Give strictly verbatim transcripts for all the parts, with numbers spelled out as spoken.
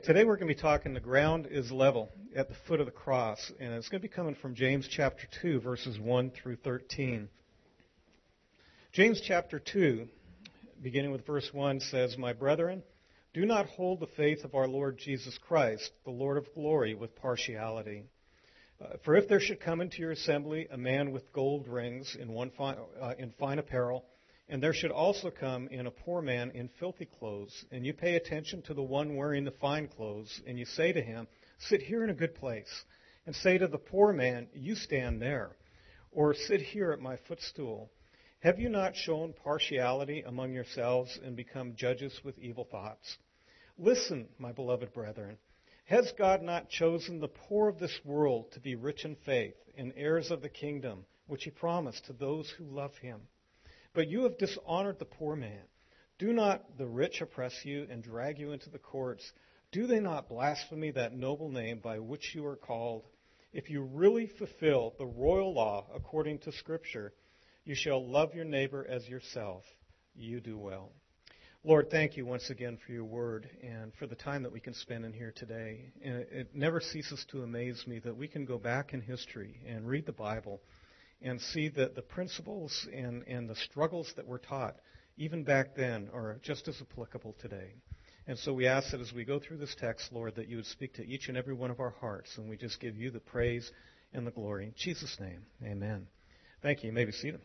Today we're going to be talking the ground is level at the foot of the cross, and it's going to be coming from James chapter two, verses one through thirteen. James chapter two, beginning with verse one, says, "My brethren, do not hold the faith of our Lord Jesus Christ, the Lord of glory, with partiality. Uh, for if there should come into your assembly a man with gold rings in, one fine, uh, in fine apparel, and there should also come in a poor man in filthy clothes, and you pay attention to the one wearing the fine clothes, and you say to him, 'Sit here in a good place,' and say to the poor man, 'You stand there,' or 'Sit here at my footstool,' have you not shown partiality among yourselves and become judges with evil thoughts? Listen, my beloved brethren, has God not chosen the poor of this world to be rich in faith and heirs of the kingdom, which he promised to those who love him? But you have dishonored the poor man. Do not the rich oppress you and drag you into the courts? Do they not blaspheme that noble name by which you are called? If you really fulfill the royal law according to Scripture, you shall love your neighbor as yourself. You do well." Lord, thank you once again for your word and for the time that we can spend in here today. And it never ceases to amaze me that we can go back in history and read the Bible and see that the principles and, and the struggles that were taught, even back then, are just as applicable today. And so we ask that as we go through this text, Lord, that you would speak to each and every one of our hearts, and we just give you the praise and the glory. In Jesus' name, amen. Thank you. You may be seated.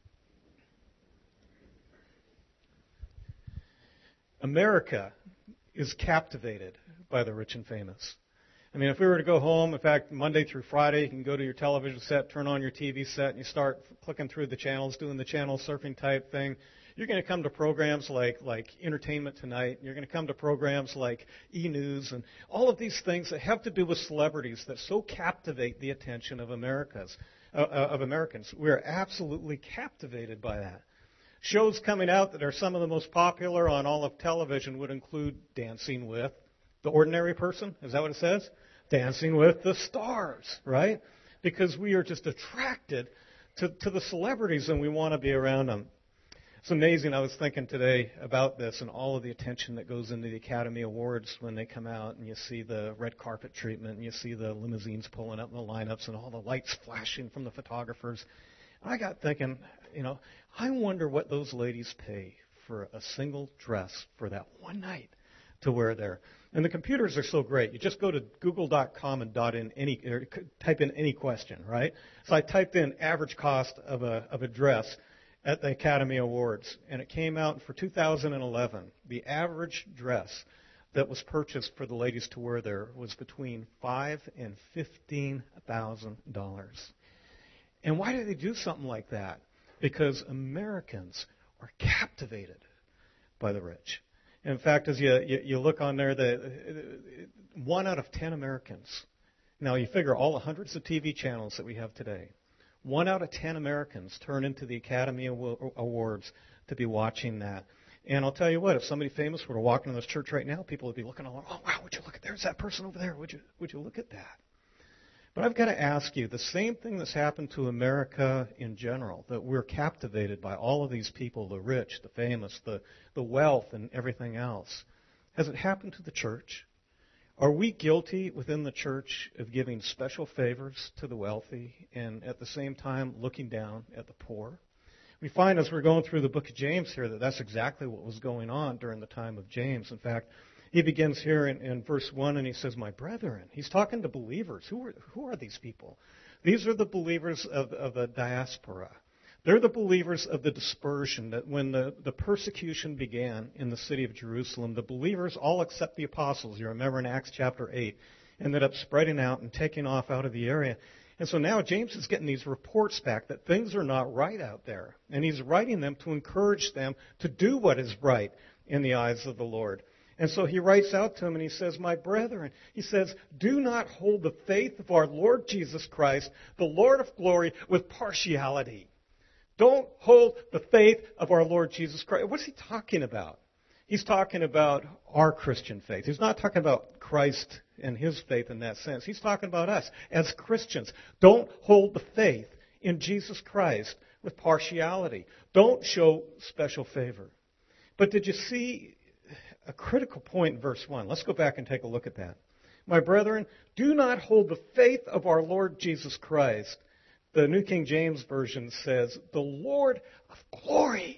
America is captivated by the rich and famous. I mean, if we were to go home, in fact, Monday through Friday, you can go to your television set, turn on your T V set, and you start clicking through the channels, doing the channel surfing type thing. You're going to come to programs like, like Entertainment Tonight. You're going to come to programs like E! News and all of these things that have to do with celebrities that so captivate the attention of Americas, uh, of Americans. We're absolutely captivated by that. Shows coming out that are some of the most popular on all of television would include Dancing with the Ordinary Person. Is that what it says? Dancing with the Stars, right? Because we are just attracted to, to the celebrities and we want to be around them. It's amazing. I was thinking today about this and all of the attention that goes into the Academy Awards when they come out, and you see the red carpet treatment, and you see the limousines pulling up in the lineups and all the lights flashing from the photographers. I got thinking, you know, I wonder what those ladies pay for a single dress for that one night to wear there. And the computers are so great. You just go to google dot com and dot in any, or type in any question, right? So I typed in average cost of a of a dress at the Academy Awards, and it came out for two thousand eleven. The average dress that was purchased for the ladies to wear there was between five and fifteen thousand dollars. And why do they do something like that? Because Americans are captivated by the rich. In fact, as you, you, you look on there, the, one out of ten Americans, now you figure all the hundreds of T V channels that we have today, one out of ten Americans turn into the Academy Awards to be watching that. And I'll tell you what, if somebody famous were to walk into this church right now, people would be looking along, oh, wow, would you look at, there's that person over there, would you, would you look at that? But I've got to ask you, the same thing that's happened to America in general, that we're captivated by all of these people, the rich, the famous, the, the wealth, and everything else. Has it happened to the church? Are we guilty within the church of giving special favors to the wealthy and at the same time looking down at the poor? We find as we're going through the book of James here that that's exactly what was going on during the time of James. In fact, he begins here in, in verse one, and he says, "My brethren." He's talking to believers. Who are, who are these people? These are the believers of, of the diaspora. They're the believers of the dispersion, that when the, the persecution began in the city of Jerusalem, the believers, all except the apostles, you remember in Acts chapter eight, ended up spreading out and taking off out of the area. And so now James is getting these reports back that things are not right out there. And he's writing them to encourage them to do what is right in the eyes of the Lord. And so he writes out to them and he says, "My brethren," he says, "do not hold the faith of our Lord Jesus Christ, the Lord of glory, with partiality." Don't hold the faith of our Lord Jesus Christ. What's he talking about? He's talking about our Christian faith. He's not talking about Christ and his faith in that sense. He's talking about us as Christians. Don't hold the faith in Jesus Christ with partiality. Don't show special favor. But did you see a critical point in verse one. Let's go back and take a look at that. My brethren, do not hold the faith of our Lord Jesus Christ. The New King James Version says, the Lord of glory.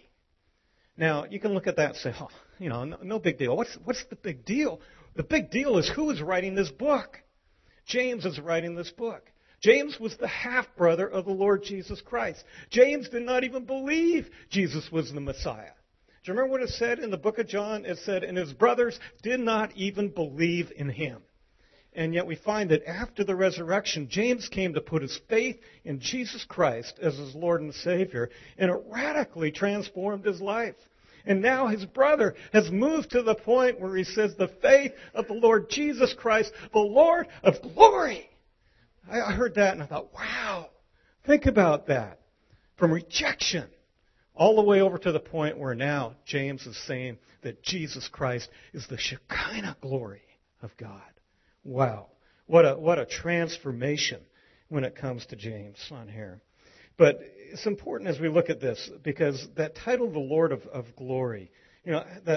Now, you can look at that and say, oh, you know, no, no big deal. What's, what's the big deal? The big deal is who is writing this book. James is writing this book. James was the half-brother of the Lord Jesus Christ. James did not even believe Jesus was the Messiah. Do you remember what it said in the book of John? It said, and his brothers did not even believe in him. And yet we find that after the resurrection, James came to put his faith in Jesus Christ as his Lord and Savior, and it radically transformed his life. And now his brother has moved to the point where he says, the faith of the Lord Jesus Christ, the Lord of glory. I heard that and I thought, wow, think about that. From rejection all the way over to the point where now James is saying that Jesus Christ is the Shekinah glory of God. Wow. What a, what a transformation when it comes to James on here. But it's important as we look at this because that title, the Lord of, of glory, you know, the,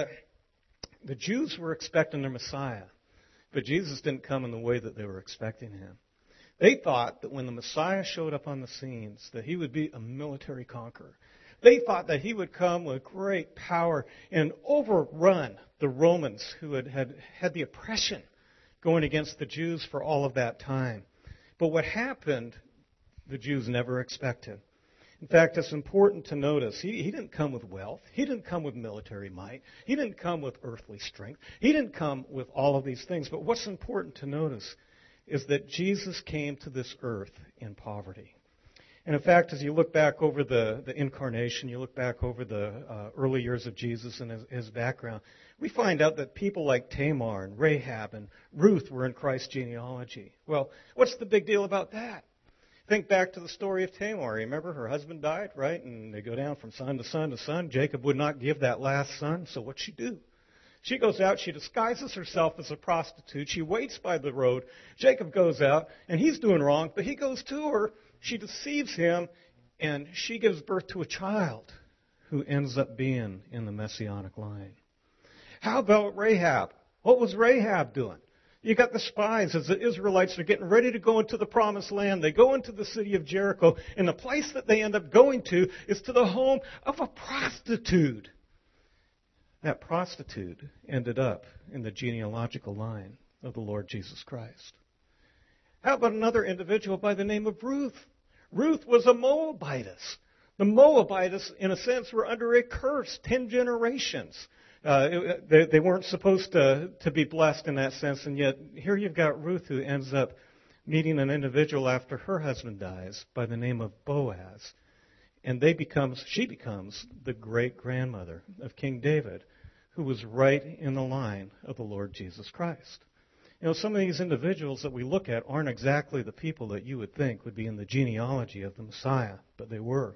the Jews were expecting their Messiah, but Jesus didn't come in the way that they were expecting him. They thought that when the Messiah showed up on the scenes, that he would be a military conqueror. They thought that he would come with great power and overrun the Romans who had had, had the oppression going against the Jews for all of that time. But what happened, the Jews never expected. In fact, it's important to notice, he, he didn't come with wealth. He didn't come with military might. He didn't come with earthly strength. He didn't come with all of these things. But what's important to notice is that Jesus came to this earth in poverty. And in fact, as you look back over the, the incarnation, you look back over the uh, early years of Jesus and his, his background, we find out that people like Tamar and Rahab and Ruth were in Christ's genealogy. Well, what's the big deal about that? Think back to the story of Tamar. Remember, her husband died, right? And they go down from son to son to son. Jacob would not give that last son, so what'd she do? She goes out, she disguises herself as a prostitute. She waits by the road. Jacob goes out, and he's doing wrong, but he goes to her. She deceives him, and she gives birth to a child who ends up being in the Messianic line. How about Rahab? What was Rahab doing? You got the spies as the Israelites are getting ready to go into the promised land. They go into the city of Jericho, and the place that they end up going to is to the home of a prostitute. That prostitute ended up in the genealogical line of the Lord Jesus Christ. How about another individual by the name of Ruth? Ruth was a Moabitess. The Moabites, in a sense, were under a curse, ten generations. Uh, it, they, they weren't supposed to, to be blessed in that sense, and yet here you've got Ruth who ends up meeting an individual after her husband dies by the name of Boaz. And they becomes, she becomes the great-grandmother of King David, who was right in the line of the Lord Jesus Christ. You know, some of these individuals that we look at aren't exactly the people that you would think would be in the genealogy of the Messiah, but they were.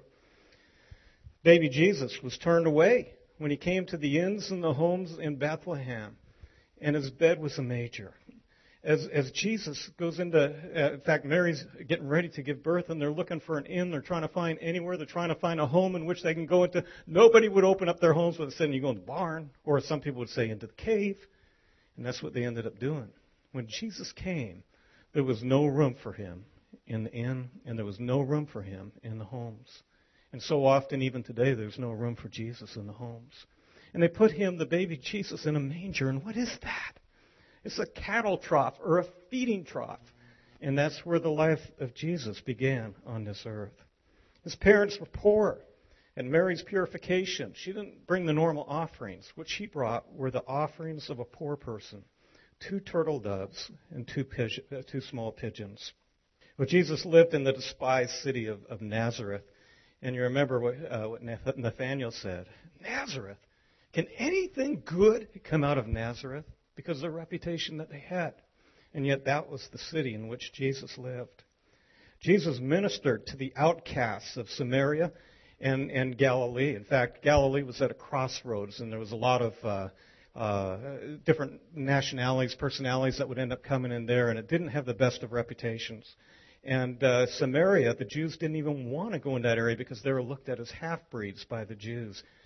Baby Jesus was turned away when he came to the inns and the homes in Bethlehem, and his bed was a manger. As, as Jesus goes into, uh, in fact, Mary's getting ready to give birth, and they're looking for an inn. They're trying to find anywhere. They're trying to find a home in which they can go into. Nobody would open up their homes without saying, you go in the barn, or some people would say into the cave. And that's what they ended up doing. When Jesus came, there was no room for him in the inn, and there was no room for him in the homes. And so often, even today, there's no room for Jesus in the homes. And they put him, the baby Jesus, in a manger. And what is that? It's a cattle trough or a feeding trough. And that's where the life of Jesus began on this earth. His parents were poor. And Mary's purification, she didn't bring the normal offerings. What she brought were the offerings of a poor person. Two turtle doves and two, pigeon, uh, two small pigeons. Well, Jesus lived in the despised city of, of Nazareth. And you remember what, uh, what Nathanael said. Nazareth? Can anything good come out of Nazareth? Because of the reputation that they had. And yet that was the city in which Jesus lived. Jesus ministered to the outcasts of Samaria and, and Galilee. In fact, Galilee was at a crossroads, and there was a lot of uh, uh, different nationalities, personalities that would end up coming in there, and it didn't have the best of reputations. And uh, Samaria, the Jews didn't even want to go in that area because they were looked at as half-breeds by the Jews.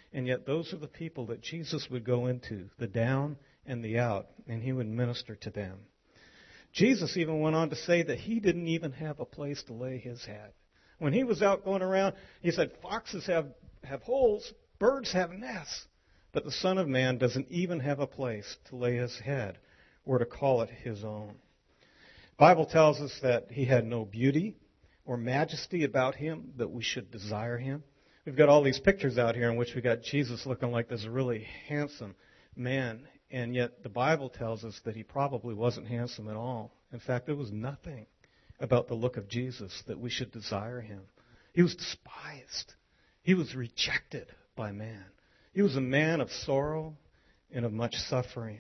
And yet those are the people that Jesus would go into, the down and the out, and he would minister to them. Jesus even went on to say that he didn't even have a place to lay his head. When he was out going around, he said, foxes have, have holes, birds have nests, but the Son of Man doesn't even have a place to lay his head or to call it his own. The Bible tells us that he had no beauty or majesty about him, that we should desire him. We've got all these pictures out here in which we got Jesus looking like this really handsome man, and yet the Bible tells us that he probably wasn't handsome at all. In fact, there was nothing about the look of Jesus that we should desire him. He was despised. He was rejected by man. He was a man of sorrow and of much suffering.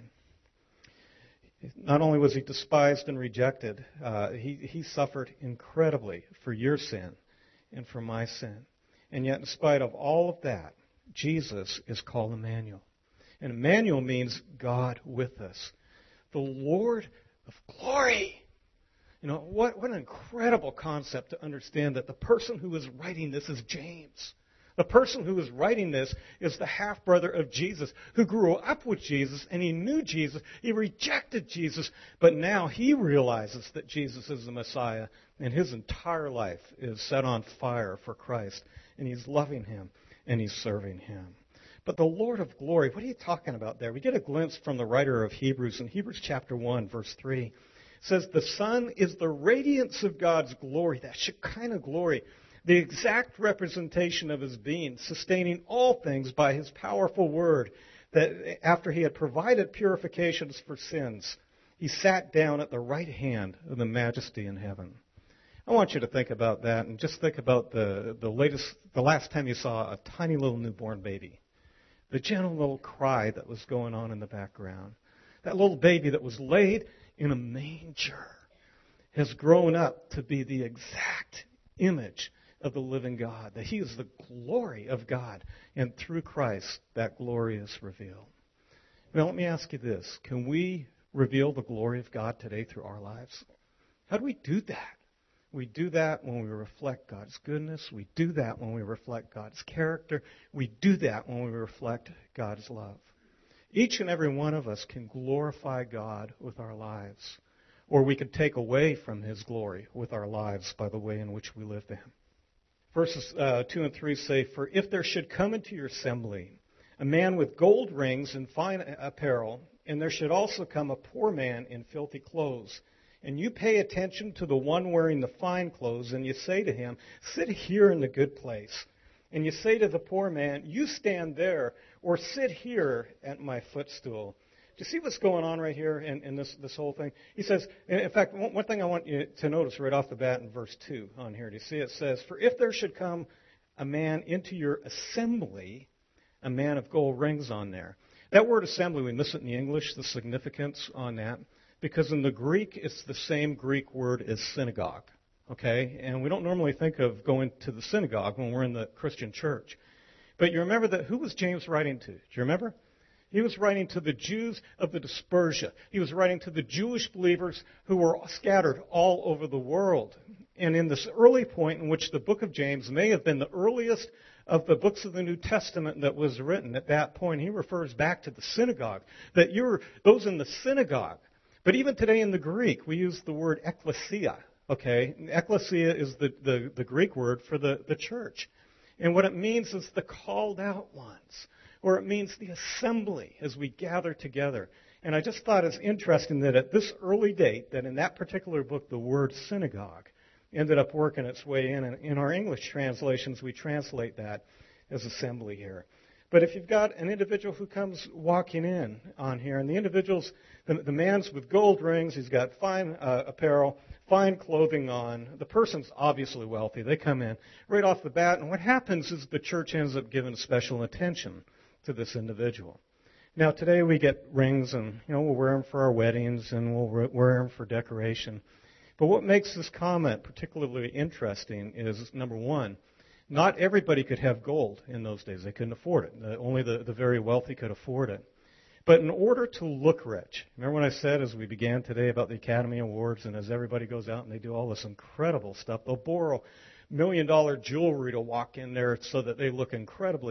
Not only was he despised and rejected, uh, he, he suffered incredibly for your sin and for my sin. And yet, in spite of all of that, Jesus is called Emmanuel. And Emmanuel means God with us. The Lord of glory. You know, what, what an incredible concept to understand that the person who is writing this is James. The person who is writing this is the half-brother of Jesus, who grew up with Jesus, and he knew Jesus. He rejected Jesus, but now he realizes that Jesus is the Messiah, and his entire life is set on fire for Christ, and he's loving him, and he's serving him. But the Lord of glory, what are you talking about there? We get a glimpse from the writer of Hebrews in Hebrews chapter one, verse three. It says, the Son is the radiance of God's glory, that Shekinah glory, the exact representation of his being, sustaining all things by his powerful word, that after he had provided purifications for sins, he sat down at the right hand of the majesty in heaven. I want you to think about that, and just think about the, the latest, the last time you saw a tiny little newborn baby. The gentle little cry that was going on in the background. That little baby that was laid in a manger has grown up to be the exact image of the living God, that he is the glory of God, and through Christ that glory is revealed. Now let me ask you this. Can we reveal the glory of God today through our lives? How do we do that? We do that when we reflect God's goodness. We do that when we reflect God's character. We do that when we reflect God's love. Each and every one of us can glorify God with our lives, or we could take away from his glory with our lives by the way in which we live them. Verses uh, two and three say, for if there should come into your assembly a man with gold rings and fine apparel, and there should also come a poor man in filthy clothes, and you pay attention to the one wearing the fine clothes, and you say to him, sit here in the good place. And you say to the poor man, you stand there, or sit here at my footstool. Do you see what's going on right here in, in this, this whole thing? He says, in fact, one, one thing I want you to notice right off the bat in verse two on here. Do you see it says, for if there should come a man into your assembly, a man of gold rings on there. That word assembly, we miss it in the English, the significance on that. Because in the Greek, it's the same Greek word as synagogue, okay? And we don't normally think of going to the synagogue when we're in the Christian church. But you remember that, who was James writing to? Do you remember? He was writing to the Jews of the dispersia. He was writing to the Jewish believers who were scattered all over the world. And in this early point in which the book of James may have been the earliest of the books of the New Testament that was written, at that point he refers back to the synagogue, that you're those in the synagogue. But even today in the Greek, we use the word ekklesia, okay? Ekklesia is the, the, the Greek word for the, the church. And what it means is the called out ones, or it means the assembly as we gather together. And I just thought it's interesting that at this early date, that in that particular book, the word synagogue ended up working its way in. And in our English translations, we translate that as assembly here. But if you've got an individual who comes walking in on here, and the individual's, the, the man's with gold rings, he's got fine uh, apparel, fine clothing on, the person's obviously wealthy, they come in right off the bat, and what happens is the church ends up giving special attention to this individual. Now today we get rings, and you know we'll wear them for our weddings, and we'll wear them for decoration. But what makes this comment particularly interesting is, number one, not everybody could have gold in those days. They couldn't afford it. The, only the, the very wealthy could afford it. But in order to look rich, remember when I said as we began today about the Academy Awards, and as everybody goes out and they do all this incredible stuff, they'll borrow million dollar jewelry to walk in there so that they look incredibly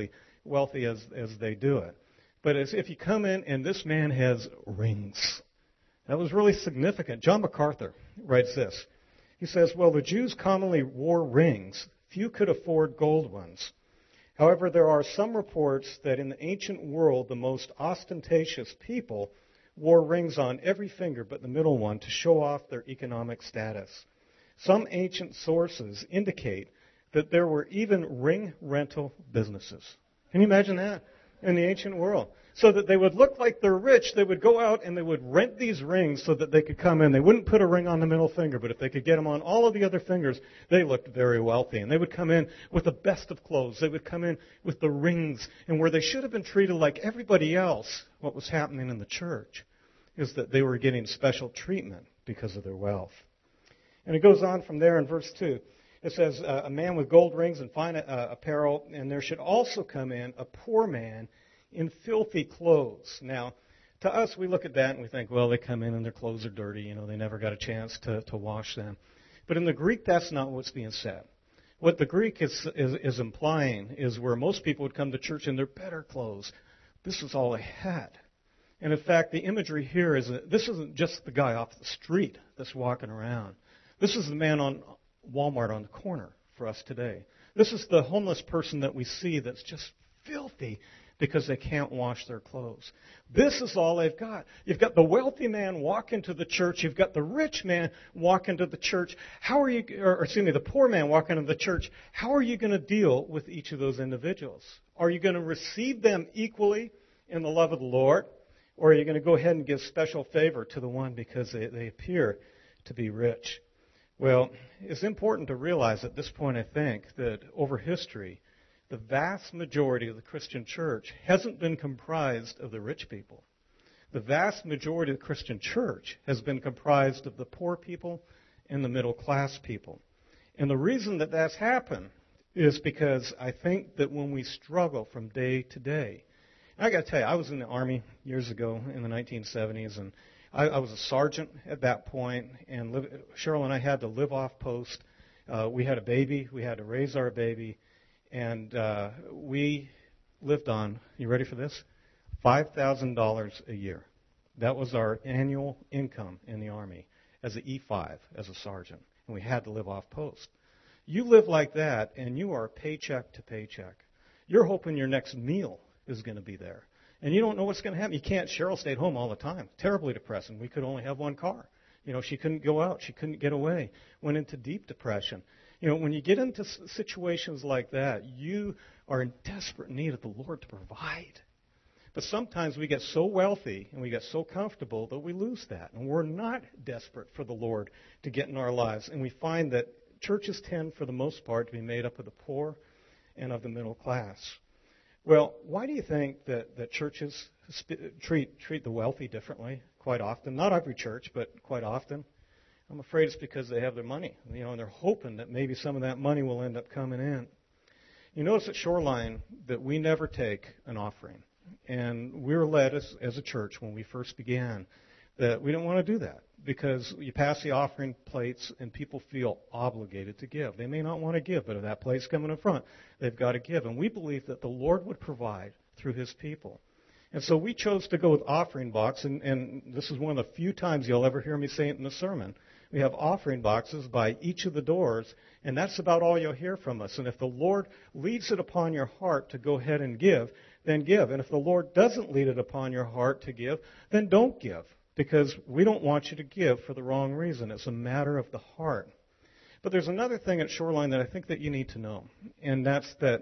wealthy as, as they do it. But as if you come in and this man has rings, that was really significant. John MacArthur writes this. He says, well, the Jews commonly wore rings. Few could afford gold ones. However, there are some reports that in the ancient world, the most ostentatious people wore rings on every finger but the middle one to show off their economic status. Some ancient sources indicate that there were even ring rental businesses. Can you imagine that? In the ancient world. So that they would look like they're rich, they would go out and they would rent these rings so that they could come in. They wouldn't put a ring on the middle finger, but if they could get them on all of the other fingers, they looked very wealthy. And they would come in with the best of clothes. They would come in with the rings. And where they should have been treated like everybody else, what was happening in the church is that they were getting special treatment because of their wealth. And it goes on from there in verse two. It says, uh, a man with gold rings and fine uh, apparel, and there should also come in a poor man in filthy clothes. Now, to us, we look at that and we think, well, they come in and their clothes are dirty. You know, they never got a chance to, to wash them. But in the Greek, that's not what's being said. What the Greek is, is, is implying is where most people would come to church in their better clothes. This is all they had. And in fact, the imagery here is that this isn't just the guy off the street that's walking around. This is the man on Walmart on the corner for us today. This is the homeless person that we see that's just filthy because they can't wash their clothes. This is all they've got. You've got the wealthy man walk into the church. You've got the rich man walk into the church. How are you, or excuse me, the poor man walk into the church. How are you going to deal with each of those individuals? Are you going to receive them equally in the love of the Lord? Or are you going to go ahead and give special favor to the one because they, they appear to be rich? Well, it's important to realize at this point, I think, that over history, the vast majority of the Christian church hasn't been comprised of the rich people. The vast majority of the Christian church has been comprised of the poor people and the middle class people. And the reason that that's happened is because I think that when we struggle from day to day, I got to tell you, I was in the Army years ago in the nineteen seventies, and I, I was a sergeant at that point, and live, Cheryl and I had to live off post. Uh, we had a baby. We had to raise our baby, and uh, we lived on, you ready for this, five thousand dollars a year. That was our annual income in the Army as an E five, as a sergeant, and we had to live off post. You live like that, and you are paycheck to paycheck. You're hoping your next meal is going to be there. And you don't know what's going to happen. You can't. Cheryl stayed home all the time. Terribly depressing. We could only have one car. You know, she couldn't go out. She couldn't get away. Went into deep depression. You know, when you get into situations like that, you are in desperate need of the Lord to provide. But sometimes we get so wealthy and we get so comfortable that we lose that. And we're not desperate for the Lord to get in our lives. And we find that churches tend, for the most part, to be made up of the poor and of the middle class. Well, why do you think that, that churches sp- treat treat the wealthy differently quite often? Not every church, but quite often. I'm afraid it's because they have their money, you know, and they're hoping that maybe some of that money will end up coming in. You notice at Shoreline that we never take an offering. And we were led as, as a church when we first began that we didn't want to do that because you pass the offering plates and people feel obligated to give. They may not want to give, but if that plate's coming in front, they've got to give. And we believe that the Lord would provide through His people. And so we chose to go with offering box, and, and this is one of the few times you'll ever hear me say it in the sermon. We have offering boxes by each of the doors, and that's about all you'll hear from us. And if the Lord leads it upon your heart to go ahead and give, then give. And if the Lord doesn't lead it upon your heart to give, then don't give. Because we don't want you to give for the wrong reason. It's a matter of the heart. But there's another thing at Shoreline that I think that you need to know, and that's that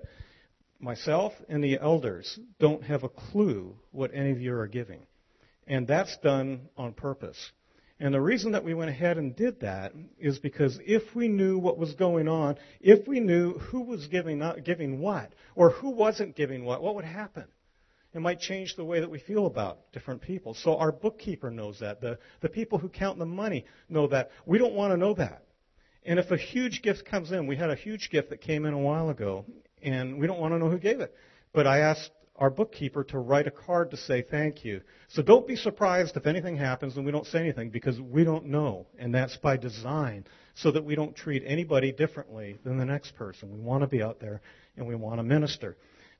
myself and the elders don't have a clue what any of you are giving. And that's done on purpose. And the reason that we went ahead and did that is because if we knew what was going on, if we knew who was giving, not giving what, or who wasn't giving what, what would happen? It might change the way that we feel about different people. So our bookkeeper knows that. The, the people who count the money know that. We don't want to know that. And if a huge gift comes in, we had a huge gift that came in a while ago, and we don't want to know who gave it. But I asked our bookkeeper to write a card to say thank you. So don't be surprised if anything happens and we don't say anything because we don't know. And that's by design so that we don't treat anybody differently than the next person. We want to be out there and we want to minister.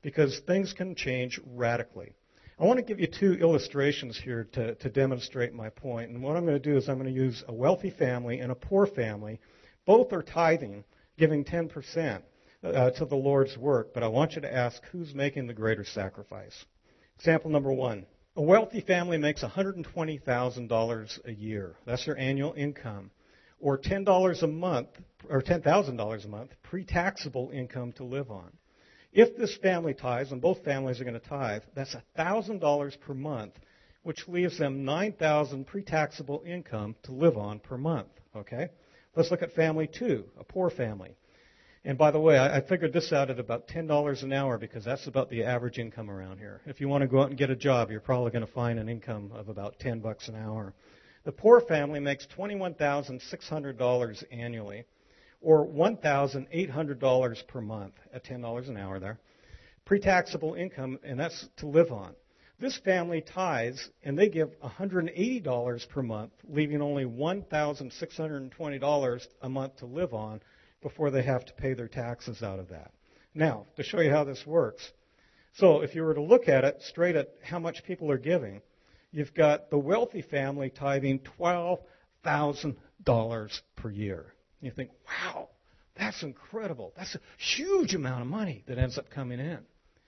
because things can change radically. I want to give you two illustrations here to, to demonstrate my point. And what I'm going to do is I'm going to use a wealthy family and a poor family. Both are tithing, giving ten percent uh, to the Lord's work. But I want you to ask, who's making the greater sacrifice? Example number one. A wealthy family makes one hundred twenty thousand dollars a year. That's their annual income. Or ten dollars a month, or ten thousand dollars a month, pre-taxable income to live on. If this family tithes, and both families are going to tithe, that's one thousand dollars per month, which leaves them nine thousand dollars pre-taxable income to live on per month. Okay? Let's look at family two, a poor family. And by the way, I, I figured this out at about ten dollars an hour because that's about the average income around here. If you want to go out and get a job, you're probably going to find an income of about ten bucks an hour. The poor family makes twenty-one thousand six hundred dollars annually, or one thousand eight hundred dollars per month at ten dollars an hour there. Pre-taxable income, and that's to live on. This family tithes, and they give one hundred eighty dollars per month, leaving only one thousand six hundred twenty dollars a month to live on before they have to pay their taxes out of that. Now, to show you how this works. So if you were to look at it straight at how much people are giving, you've got the wealthy family tithing twelve thousand dollars per year. You think, wow, that's incredible. That's a huge amount of money that ends up coming in.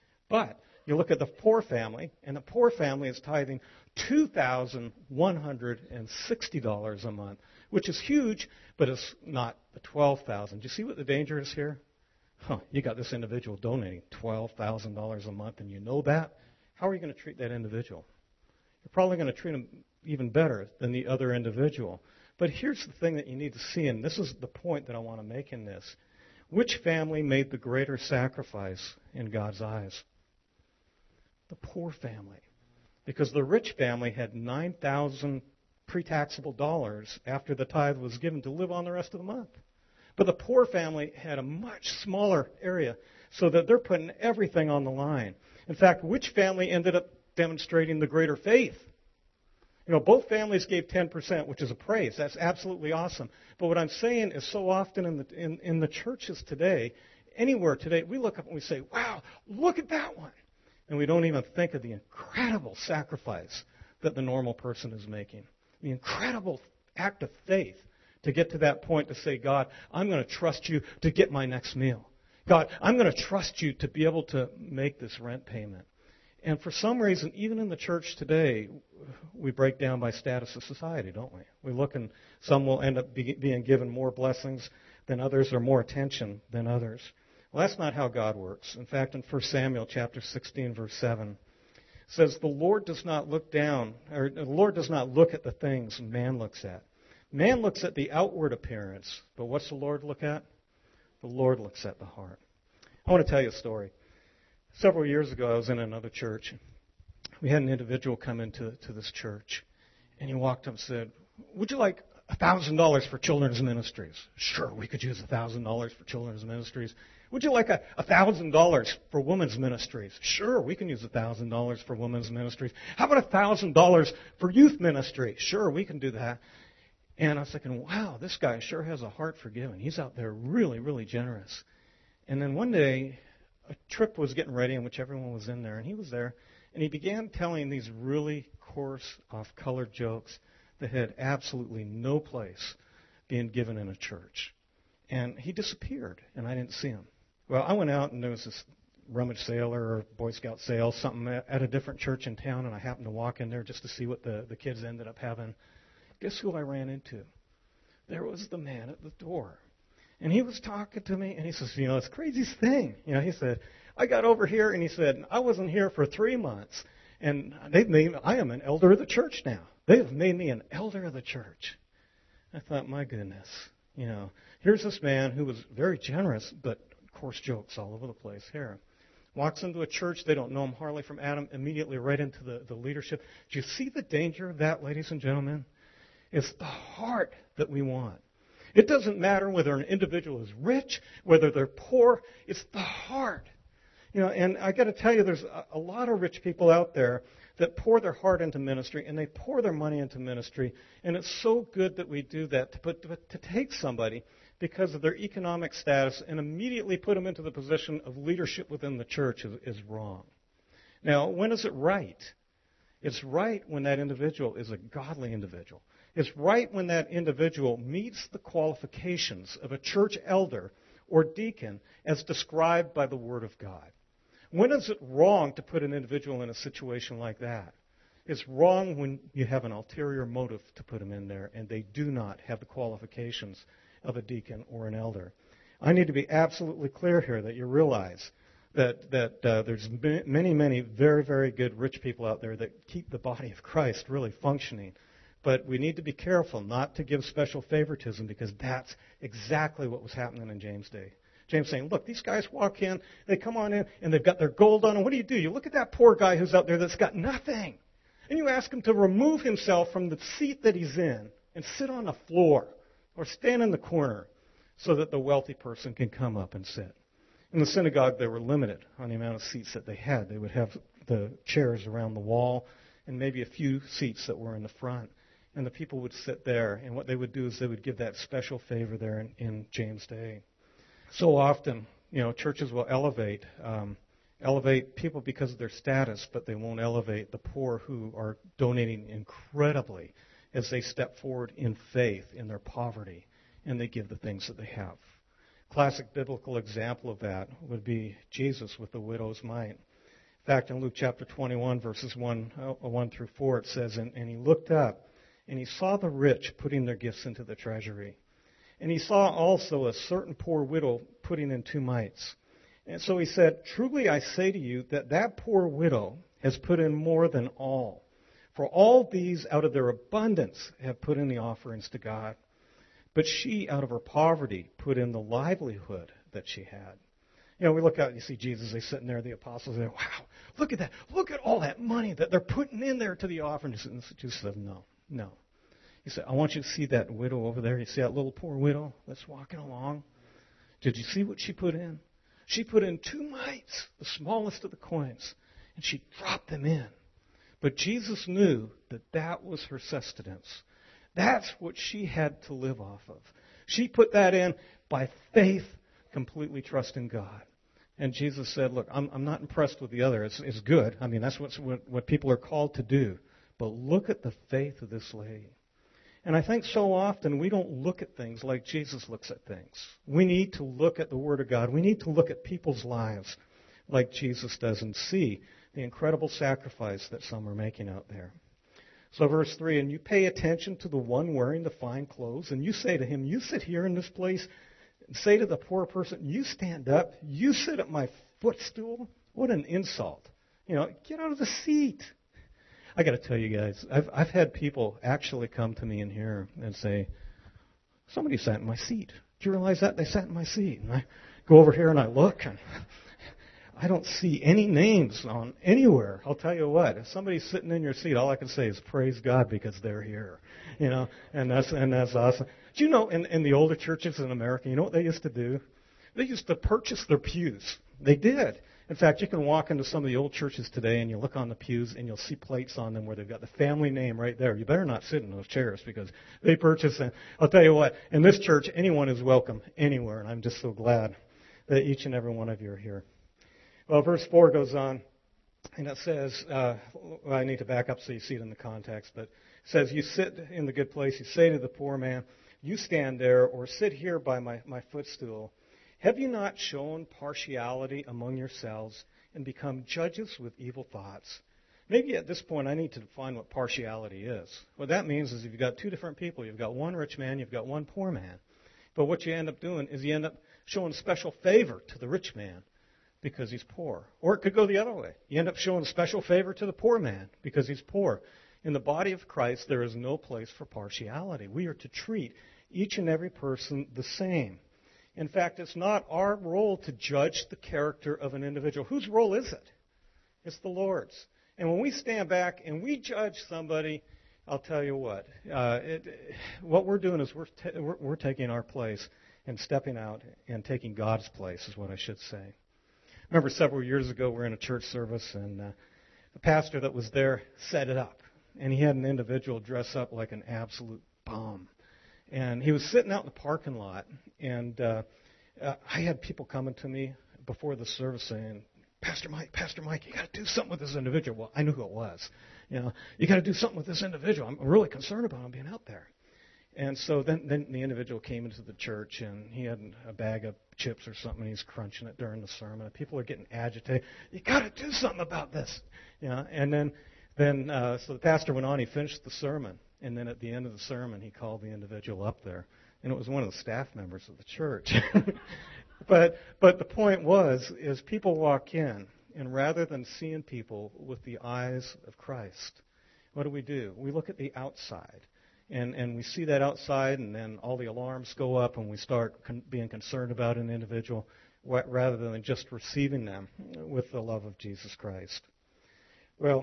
But you look at the poor family, and the poor family is tithing two thousand one hundred sixty dollars a month, which is huge, but it's not the twelve thousand dollars. Do you see what the danger is here? Huh, you got this individual donating twelve thousand dollars a month, and you know that. How are you going to treat that individual? You're probably going to treat them even better than the other individual. But here's the thing that you need to see, and this is the point that I want to make in this. Which family made the greater sacrifice in God's eyes? The poor family. Because the rich family had nine thousand pre-taxable dollars after the tithe was given to live on the rest of the month. But the poor family had a much smaller area, so that they're putting everything on the line. In fact, which family ended up demonstrating the greater faith? You know, both families gave ten percent, which is a praise. That's absolutely awesome. But what I'm saying is so often in the, in, in the churches today, anywhere today, we look up and we say, wow, look at that one. And we don't even think of the incredible sacrifice that the normal person is making. The incredible act of faith to get to that point to say, God, I'm going to trust you to get my next meal. God, I'm going to trust you to be able to make this rent payment. And for some reason, even in the church today, we break down by status of society, don't we? We look and some will end up be, being given more blessings than others or more attention than others. Well, that's not how God works. In fact, in First Samuel chapter sixteen, verse seven, it says, the Lord does not look down, or the Lord does not look at the things man looks at. Man looks at the outward appearance, but what's the Lord look at? The Lord looks at the heart. I want to tell you a story. Several years ago, I was in another church. We had an individual come into to this church, and he walked up and said, would you like one thousand dollars for children's ministries? Sure, we could use one thousand dollars for children's ministries. Would you like a one thousand dollars for women's ministries? Sure, we can use one thousand dollars for women's ministries. How about one thousand dollars for youth ministry? Sure, we can do that. And I was thinking, wow, this guy sure has a heart for giving. He's out there really, really generous. And then one day, a trip was getting ready in which everyone was in there, and he was there, and he began telling these really coarse, off-colored jokes that had absolutely no place being given in a church. And he disappeared, and I didn't see him. Well, I went out, and there was this rummage sale or Boy Scout sale, something at a different church in town, and I happened to walk in there just to see what the, the kids ended up having. Guess who I ran into? There was the man at the door. And he was talking to me, and he says, you know, it's the craziest thing. You know, he said, I got over here, and he said, I wasn't here for three months, and they've made me, I am an elder of the church now. They have made me an elder of the church. I thought, my goodness, you know, here's this man who was very generous, but coarse jokes all over the place here. Walks into a church, they don't know him hardly from Adam, immediately right into the, the leadership. Do you see the danger of that, ladies and gentlemen? It's the heart that we want. It doesn't matter whether an individual is rich, whether they're poor. It's the heart. You know, and I got to tell you, there's a, a lot of rich people out there that pour their heart into ministry and they pour their money into ministry. And it's so good that we do that. But, but to take somebody because of their economic status and immediately put them into the position of leadership within the church is, is wrong. Now, when is it right? It's right when that individual is a godly individual. It's right when that individual meets the qualifications of a church elder or deacon as described by the Word of God. When is it wrong to put an individual in a situation like that? It's wrong when you have an ulterior motive to put them in there and they do not have the qualifications of a deacon or an elder. I need to be absolutely clear here that you realize that that uh, there's many, many very, very good rich people out there that keep the body of Christ really functioning. But we need to be careful not to give special favoritism because that's exactly what was happening in James' day. James saying, look, these guys walk in, they come on in, and they've got their gold on, and what do you do? You look at that poor guy who's out there that's got nothing, and you ask him to remove himself from the seat that he's in and sit on the floor or stand in the corner so that the wealthy person can come up and sit. In the synagogue, they were limited on the amount of seats that they had. They would have the chairs around the wall and maybe a few seats that were in the front. And the people would sit there, and what they would do is they would give that special favor there in, in James' day. So often, you know, churches will elevate um, elevate people because of their status, but they won't elevate the poor who are donating incredibly as they step forward in faith in their poverty, and they give the things that they have. Classic biblical example of that would be Jesus with the widow's mite. In fact, in Luke chapter twenty-one, verses one, uh, one through four, it says, and, and he looked up, and he saw the rich putting their gifts into the treasury. And he saw also a certain poor widow putting in two mites. And so he said, truly I say to you that that poor widow has put in more than all. For all these out of their abundance have put in the offerings to God. But she, out of her poverty, put in the livelihood that she had. You know, we look out and you see Jesus, they're sitting there, the apostles, they're, wow, look at that. Look at all that money that they're putting in there to the offering. And Jesus said, no, no. He said, I want you to see that widow over there. You see that little poor widow that's walking along? Did you see what she put in? She put in two mites, the smallest of the coins, and she dropped them in. But Jesus knew that that was her sustenance. That's what she had to live off of. She put that in by faith, completely trusting God. And Jesus said, look, I'm, I'm not impressed with the other. It's, it's good. I mean, that's what's, what, what people are called to do. But look at the faith of this lady. And I think so often we don't look at things like Jesus looks at things. We need to look at the Word of God. We need to look at people's lives like Jesus does and see the incredible sacrifice that some are making out there. So verse three, and you pay attention to the one wearing the fine clothes, and you say to him, you sit here in this place, and say to the poor person, you stand up, you sit at my footstool. What an insult. You know, get out of the seat. I got to tell you guys, I've I've had people actually come to me in here and say, somebody sat in my seat. Do you realize that? They sat in my seat. And I go over here and I look, and I don't see any names on anywhere. I'll tell you what, if somebody's sitting in your seat, all I can say is praise God because they're here. You know, and that's and that's awesome. Do you know in, in the older churches in America, you know what they used to do? They used to purchase their pews. They did. In fact, you can walk into some of the old churches today and you look on the pews and you'll see plates on them where they've got the family name right there. You better not sit in those chairs because they purchase them. I'll tell you what, in this church, anyone is welcome anywhere, and I'm just so glad that each and every one of you are here. Well, verse four goes on, and it says, uh, well, I need to back up so you see it in the context, but it says, you sit in the good place, you say to the poor man, you stand there or sit here by my, my footstool. Have you not shown partiality among yourselves and become judges with evil thoughts? Maybe at this point I need to define what partiality is. What that means is you've got two different people. You've got one rich man, you've got one poor man. But what you end up doing is you end up showing special favor to the rich man because he's poor. Or it could go the other way. You end up showing special favor to the poor man because he's poor. In the body of Christ, there is no place for partiality. We are to treat each and every person the same. In fact, it's not our role to judge the character of an individual. Whose role is it? It's the Lord's. And when we stand back and we judge somebody, I'll tell you what, uh, it, what we're doing is we're, ta- we're, we're taking our place and stepping out and taking God's place is what I should say. I remember several years ago we were in a church service and uh, the pastor that was there set it up. And he had an individual dress up like an absolute bum. And he was sitting out in the parking lot, and uh, uh, I had people coming to me before the service saying, Pastor Mike, Pastor Mike, you got to do something with this individual. Well, I knew who it was. You know, you got to do something with this individual. I'm really concerned about him being out there. And so then, then the individual came into the church, and he had a bag of chips or something, and he's crunching it during the sermon. And people are getting agitated. You got to do something about this. You know, and then, then uh, so the pastor went on. He finished the sermon. And then at the end of the sermon, he called the individual up there. And it was one of the staff members of the church. but but the point was, is people walk in, and rather than seeing people with the eyes of Christ, what do we do? We look at the outside. And, and we see that outside, and then all the alarms go up, and we start con- being concerned about an individual wh- rather than just receiving them with the love of Jesus Christ. Well,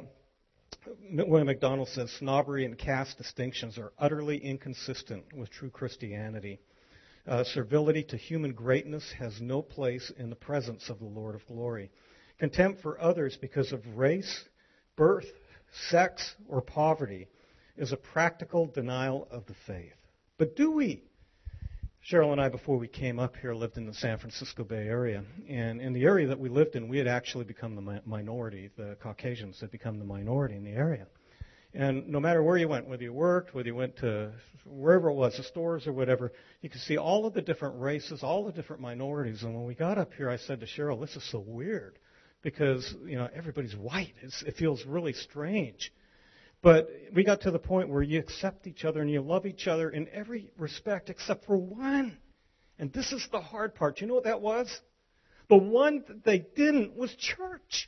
William MacDonald says, snobbery and caste distinctions are utterly inconsistent with true Christianity. Uh, servility to human greatness has no place in the presence of the Lord of glory. Contempt for others because of race, birth, sex, or poverty is a practical denial of the faith. But do we? Cheryl and I, before we came up here, lived in the San Francisco Bay Area. And in the area that we lived in, we had actually become the mi- minority. The Caucasians had become the minority in the area. And no matter where you went, whether you worked, whether you went to wherever it was, the stores or whatever, you could see all of the different races, all the different minorities. And when we got up here, I said to Cheryl, this is so weird because, you know, everybody's white. It's, it feels really strange. But we got to the point where you accept each other and you love each other in every respect except for one. And this is the hard part. You know what that was? The one that they didn't was church.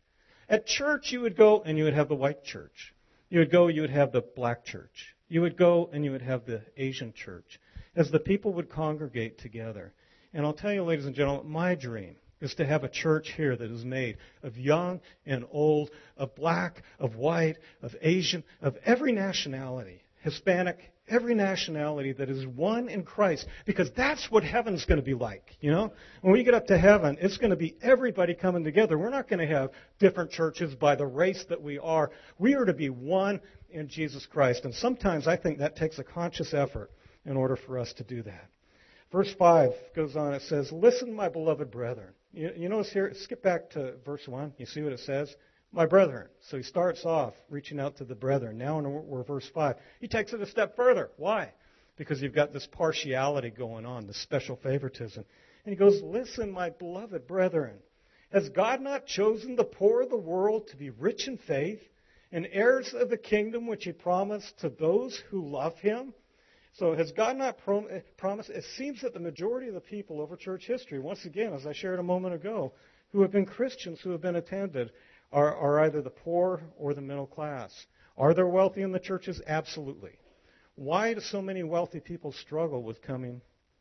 At church, you would go and you would have the white church. You would go, you would have the black church. You would go and you would have the Asian church. As the people would congregate together. And I'll tell you, ladies and gentlemen, my dream is to have a church here that is made of young and old, of black, of white, of Asian, of every nationality, Hispanic, every nationality that is one in Christ, because that's what heaven's going to be like, you know? When we get up to heaven, it's going to be everybody coming together. We're not going to have different churches by the race that we are. We are to be one in Jesus Christ, and sometimes I think that takes a conscious effort in order for us to do that. Verse five goes on, it says, listen, my beloved brethren. You, you notice here, skip back to verse one. You see what it says? My brethren. So he starts off reaching out to the brethren. Now in we're verse five. He takes it a step further. Why? Because you've got this partiality going on, this special favoritism. And he goes, listen, my beloved brethren. Has God not chosen the poor of the world to be rich in faith and heirs of the kingdom which he promised to those who love him? So has God not prom- promised? It seems that the majority of the people over church history, once again, as I shared a moment ago, who have been Christians, who have been attended, are, are either the poor or the middle class. Are there wealthy in the churches? Absolutely. Why do so many wealthy people struggle with coming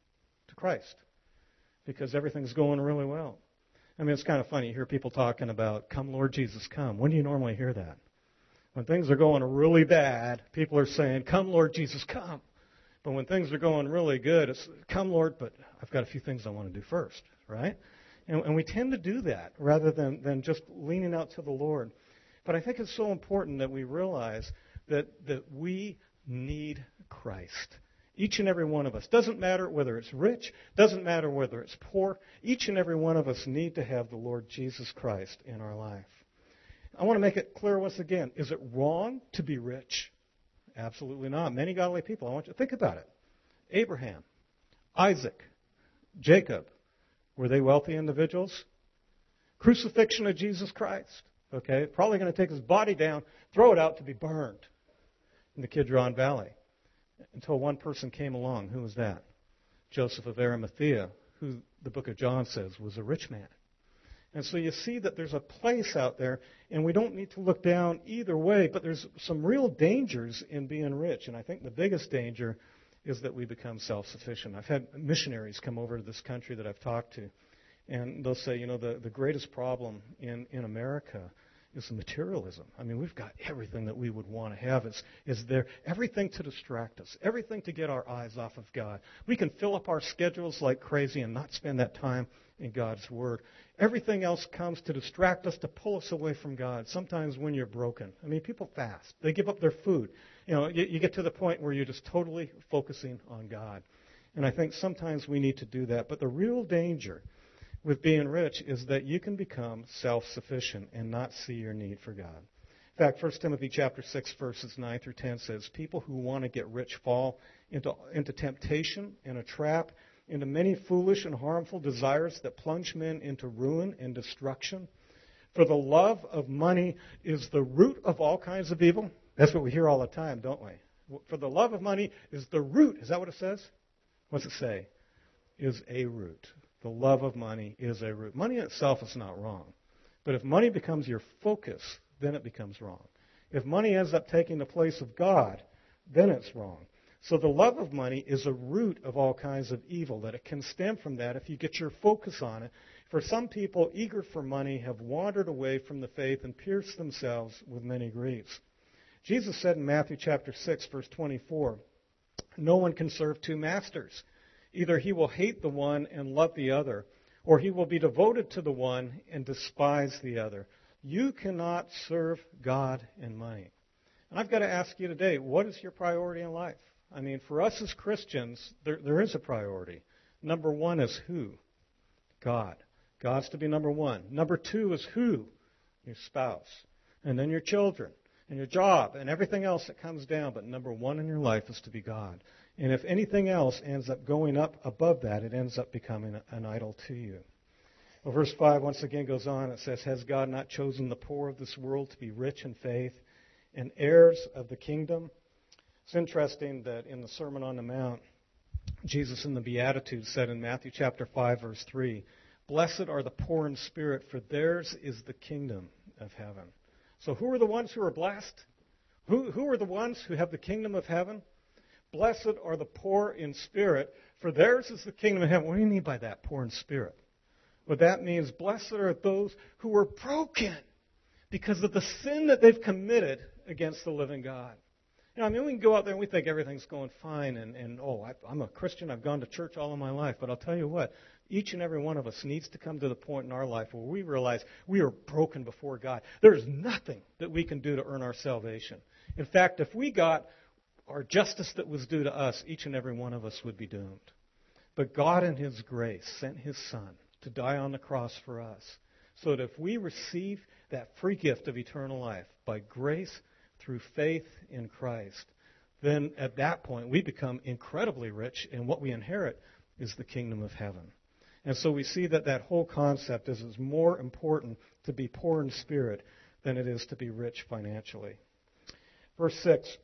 to Christ? Because everything's going really well. I mean, it's kind of funny. You hear people talking about, come Lord Jesus, come. When do you normally hear that? When things are going really bad, people are saying, come Lord Jesus, come. But when things are going really good, it's, come, Lord, but I've got a few things I want to do first, right? And, and we tend to do that rather than, than just leaning out to the Lord. But I think it's so important that we realize that, that we need Christ. Each and every one of us. Doesn't matter whether it's rich, doesn't matter whether it's poor. Each and every one of us need to have the Lord Jesus Christ in our life. I want to make it clear once again. Is it wrong to be rich? Absolutely not. Many godly people, I want you to think about it. Abraham, Isaac, Jacob, were they wealthy individuals? Crucifixion of Jesus Christ. Okay, probably going to take his body down, throw it out to be burned in the Kidron Valley. Until one person came along. Who was that? Joseph of Arimathea, who the book of John says was a rich man. And so you see that there's a place out there, and we don't need to look down either way, but there's some real dangers in being rich. And I think the biggest danger is that we become self-sufficient. I've had missionaries come over to this country that I've talked to, and they'll say, you know, the, the greatest problem in, in America is materialism. I mean, we've got everything that we would want to have. Is is there everything to distract us, everything to get our eyes off of God. We can fill up our schedules like crazy and not spend that time in God's Word. Everything else comes to distract us, to pull us away from God. Sometimes when you're broken, I mean, people fast. They give up their food. You know, you, you get to the point where you're just totally focusing on God. And I think sometimes we need to do that. But the real danger with being rich is that you can become self-sufficient and not see your need for God. In fact, First Timothy chapter six, verses nine through ten says, people who want to get rich fall into, into temptation and a trap, into many foolish and harmful desires that plunge men into ruin and destruction. For the love of money is the root of all kinds of evil. That's what we hear all the time, don't we? For the love of money is the root. Is that what it says? What's it say? Is a root. The love of money is a root. Money in itself is not wrong. But if money becomes your focus, then it becomes wrong. If money ends up taking the place of God, then it's wrong. So the love of money is a root of all kinds of evil, that it can stem from that if you get your focus on it. For some people eager for money have wandered away from the faith and pierced themselves with many griefs. Jesus said in Matthew chapter six, verse twenty-four, no one can serve two masters. Either he will hate the one and love the other, or he will be devoted to the one and despise the other. You cannot serve God and money. And I've got to ask you today, what is your priority in life? I mean, for us as Christians, there, there is a priority. Number one is who? God. God's to be number one. Number two is who? Your spouse. And then your children and your job and everything else that comes down. But number one in your life is to be God. And if anything else ends up going up above that, it ends up becoming an idol to you. Well, verse five once again goes on. It says, has God not chosen the poor of this world to be rich in faith and heirs of the kingdom? It's interesting that in the Sermon on the Mount, Jesus in the Beatitudes said in Matthew chapter five, verse three, blessed are the poor in spirit, for theirs is the kingdom of heaven. So who are the ones who are blessed? Who, who are the ones who have the kingdom of heaven? Blessed are the poor in spirit, for theirs is the kingdom of heaven. What do you mean by that, poor in spirit? What that means, blessed are those who are broken because of the sin that they've committed against the living God. You know, I mean, we can go out there and we think everything's going fine, and, and oh, I, I'm a Christian, I've gone to church all of my life. But I'll tell you what, each and every one of us needs to come to the point in our life where we realize we are broken before God. There is nothing that we can do to earn our salvation. In fact, if we got our justice that was due to us, each and every one of us would be doomed. But God in His grace sent His Son to die on the cross for us, so that if we receive that free gift of eternal life by grace through faith in Christ, then at that point we become incredibly rich, and what we inherit is the kingdom of heaven. And so we see that that whole concept is it's more important to be poor in spirit than it is to be rich financially. Verse six,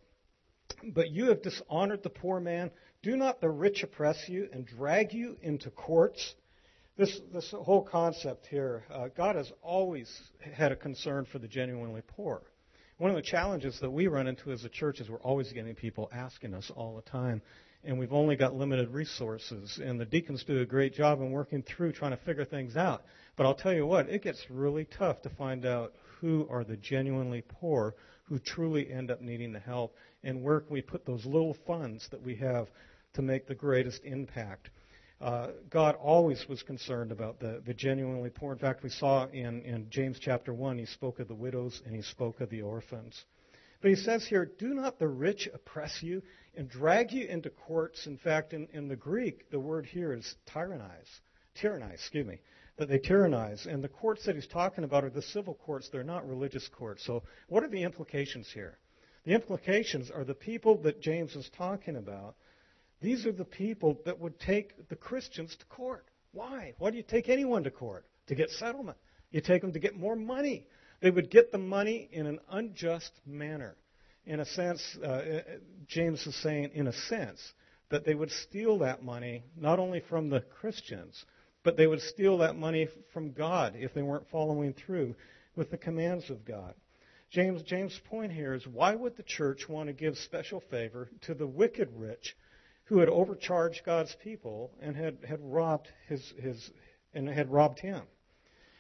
but you have dishonored the poor man. Do not the rich oppress you and drag you into courts? This, this whole concept here, uh, God has always had a concern for the genuinely poor. One of the challenges that we run into as a church is we're always getting people asking us all the time, and we've only got limited resources. And the deacons do a great job in working through trying to figure things out. But I'll tell you what, it gets really tough to find out who are the genuinely poor who truly end up needing the help, and where can we put those little funds that we have to make the greatest impact. Uh, God always was concerned about the, the genuinely poor. In fact, we saw in, in James chapter one, He spoke of the widows and He spoke of the orphans. But He says here, do not the rich oppress you and drag you into courts. In fact, in, in the Greek, the word here is tyrannize. Tyrannize, excuse me. That they tyrannize. And the courts that He's talking about are the civil courts. They're not religious courts. So what are the implications here? The implications are the people that James is talking about. These are the people that would take the Christians to court. Why? Why do you take anyone to court? To get settlement. You take them to get more money. They would get the money in an unjust manner. In a sense, uh, James is saying, in a sense, that they would steal that money not only from the Christians, but they would steal that money from God if they weren't following through with the commands of God. James, James' point here is, why would the church want to give special favor to the wicked rich who had overcharged God's people and had, had robbed his, his and had robbed Him?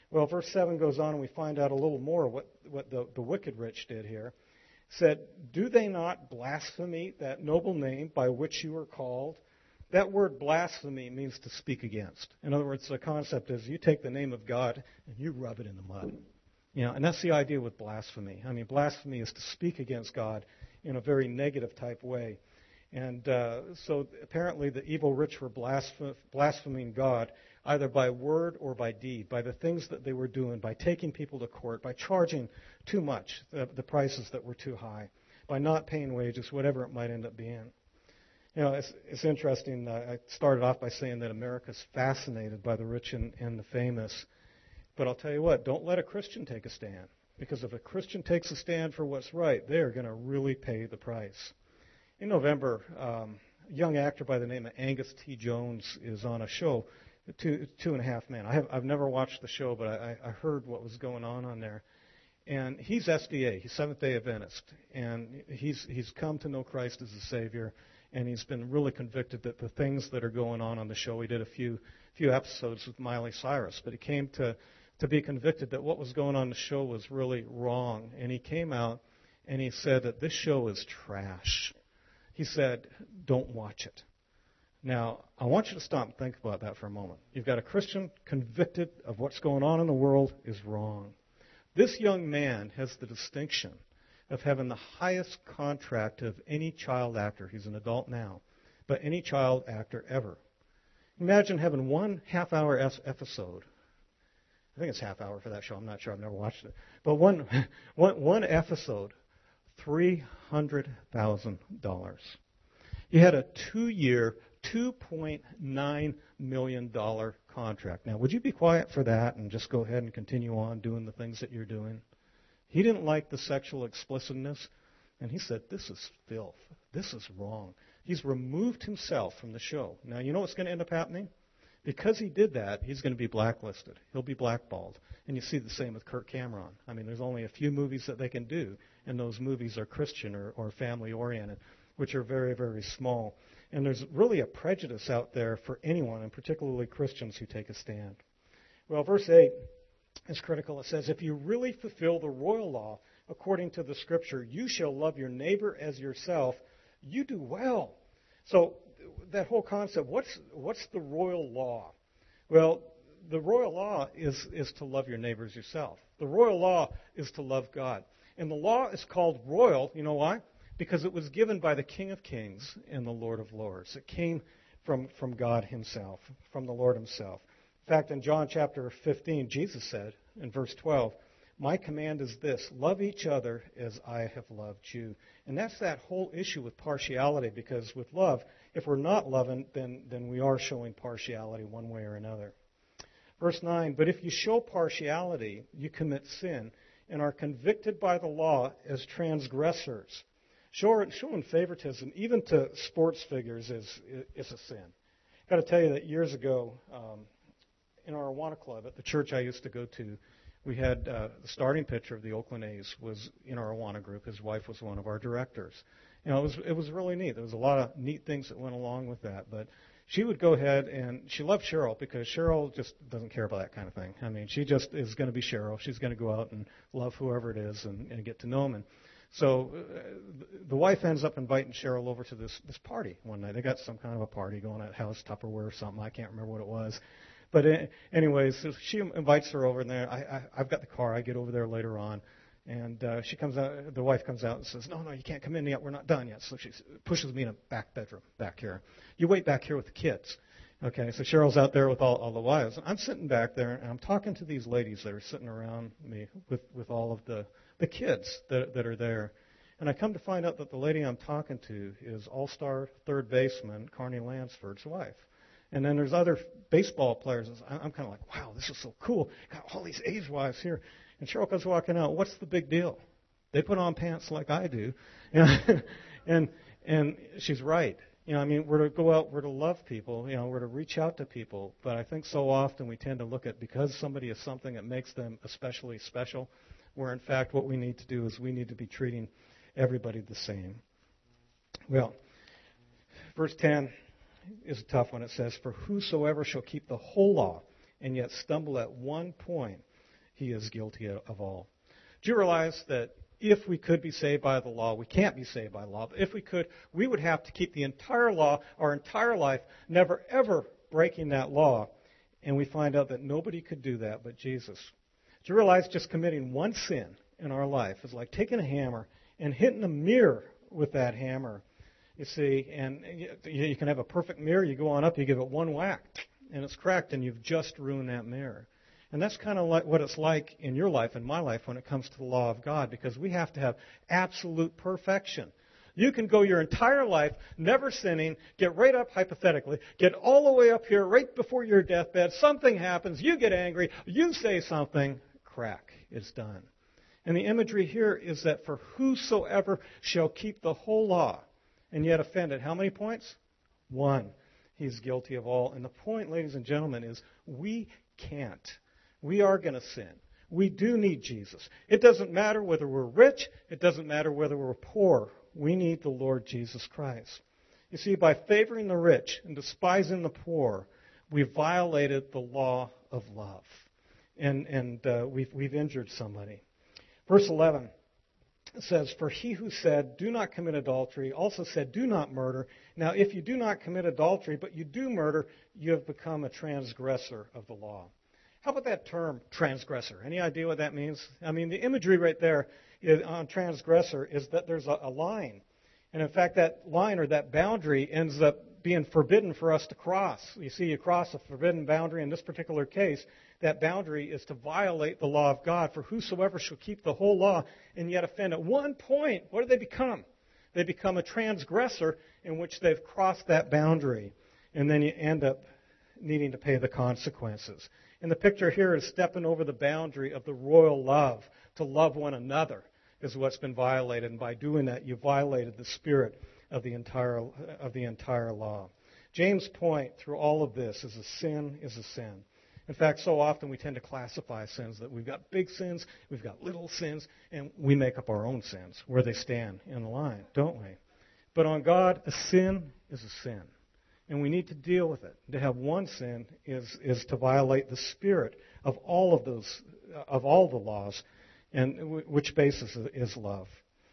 Well, verse seven goes on and we find out a little more what, what the, the wicked rich did here. It said, do they not blaspheme that noble name by which you are called? That word blasphemy means to speak against. In other words, the concept is you take the name of God and you rub it in the mud. You know, and that's the idea with blasphemy. I mean, blasphemy is to speak against God in a very negative type way. And uh, so apparently the evil rich were blasph- blaspheming God either by word or by deed, by the things that they were doing, by taking people to court, by charging too much, the, the prices that were too high, by not paying wages, whatever it might end up being. You know, it's, it's interesting. Uh, I started off by saying that America's fascinated by the rich and, and the famous. But I'll tell you what, don't let a Christian take a stand. Because if a Christian takes a stand for what's right, they are going to really pay the price. In November, um, a young actor by the name of Angus T. Jones is on a show, Two, two and a Half Men. I have, I've never watched the show, but I, I heard what was going on on there. And he's S D A. He's Seventh-day Adventist. And he's he's come to know Christ as a Savior. And he's been really convicted that the things that are going on on the show, he did a few few episodes with Miley Cyrus, but he came to, to be convicted that what was going on in the show was really wrong. And he came out and he said that this show is trash. He said, don't watch it. Now, I want you to stop and think about that for a moment. You've got a Christian convicted of what's going on in the world is wrong. This young man has the distinction of having the highest contract of any child actor. He's an adult now, but any child actor ever. Imagine having one half-hour episode. I think it's half hour for that show. I'm not sure. I've never watched it. But one, one, one episode, three hundred thousand dollars. You had a two-year, two point nine million dollars contract. Now, would you be quiet for that and just go ahead and continue on doing the things that you're doing? He didn't like the sexual explicitness, and he said, this is filth. This is wrong. He's removed himself from the show. Now, you know what's going to end up happening? Because he did that, he's going to be blacklisted. He'll be blackballed. And you see the same with Kirk Cameron. I mean, there's only a few movies that they can do, and those movies are Christian or, or family-oriented, which are very, very small. And there's really a prejudice out there for anyone, and particularly Christians who take a stand. Well, verse eight is critical. It says, if you really fulfill the royal law according to the Scripture, you shall love your neighbor as yourself, you do well. So that whole concept, what's what's the royal law? Well, the royal law is, is to love your neighbor as yourself. The royal law is to love God. And the law is called royal, you know why? Because it was given by the King of Kings and the Lord of Lords. It came from, from God himself, from the Lord himself. In fact, in John chapter fifteen, Jesus said in verse twelve, my command is this, love each other as I have loved you. And that's that whole issue with partiality, because with love, if we're not loving, then, then we are showing partiality one way or another. Verse nine, but if you show partiality, you commit sin and are convicted by the law as transgressors. Showing favoritism, even to sports figures, is, is a sin. I've got to tell you that years ago, um, in our Awana Club, at the church I used to go to, we had uh, the starting pitcher of the Oakland A's was in our Awana group. His wife was one of our directors. You know, it was it was really neat. There was a lot of neat things that went along with that. But she would go ahead, and she loved Cheryl because Cheryl just doesn't care about that kind of thing. I mean, she just is going to be Cheryl. She's going to go out and love whoever it is and, and get to know him. And so uh, the wife ends up inviting Cheryl over to this, this party one night. They got some kind of a party going at House Tupperware or something. I can't remember what it was. But uh, anyways, so she invites her over, and there I, I, I've got the car. I get over there later on. And uh, she comes out, the wife comes out and says, no, no, you can't come in yet. We're not done yet. So she pushes me in a back bedroom back here. You wait back here with the kids. Okay, so Cheryl's out there with all, all the wives. I'm sitting back there, and I'm talking to these ladies that are sitting around me with, with all of the, the kids that, that are there. And I come to find out that the lady I'm talking to is all-star third baseman Carney Lansford's wife. And then there's other baseball players. I'm kind of like, wow, this is so cool. Got all these A's wives here. And Cheryl comes walking out. What's the big deal? They put on pants like I do. You know, and and she's right. You know, I mean, we're to go out, we're to love people, you know, we're to reach out to people. But I think so often we tend to look at because somebody is something that makes them especially special, where in fact what we need to do is we need to be treating everybody the same. Well, verse ten is a tough one. It says, for whosoever shall keep the whole law and yet stumble at one point, he is guilty of all. Do you realize that if we could be saved by the law, we can't be saved by law, but if we could, we would have to keep the entire law, our entire life, never ever breaking that law. And we find out that nobody could do that but Jesus. Do you realize just committing one sin in our life is like taking a hammer and hitting a mirror with that hammer? You see, and you can have a perfect mirror, you go on up, you give it one whack, and it's cracked, and you've just ruined that mirror. And that's kind of like what it's like in your life and my life when it comes to the law of God, because we have to have absolute perfection. You can go your entire life never sinning, get right up hypothetically, get all the way up here right before your deathbed, something happens, you get angry, you say something, crack, it's done. And the imagery here is that for whosoever shall keep the whole law and yet offend it, how many points? One. He's guilty of all. And the point, ladies and gentlemen, is we can't. We are going to sin. We do need Jesus. It doesn't matter whether we're rich. It doesn't matter whether we're poor. We need the Lord Jesus Christ. You see, by favoring the rich and despising the poor, we've violated the law of love. And, and uh, we've, we've injured somebody. Verse eleven says, "For he who said, 'Do not commit adultery,' also said, 'Do not murder.' Now, if you do not commit adultery, but you do murder, you have become a transgressor of the law." How about that term, transgressor? Any idea what that means? I mean, the imagery right there is, on transgressor is that there's a, a line. And in fact, that line or that boundary ends up being forbidden for us to cross. You see, you cross a forbidden boundary. In this particular case, that boundary is to violate the law of God. For whosoever shall keep the whole law and yet offend at one point, what do they become? They become a transgressor in which they've crossed that boundary. And then you end up needing to pay the consequences. And the picture here is stepping over the boundary of the royal love. To love one another is what's been violated. And by doing that, you violated the spirit of the entire of the entire law. James' point through all of this is a sin is a sin. In fact, so often we tend to classify sins that we've got big sins, we've got little sins, and we make up our own sins, where they stand in the line, don't we? But on God, a sin is a sin. And we need to deal with it. To have one sin is, is to violate the spirit of all of those, of all the laws, and w- which basis is love.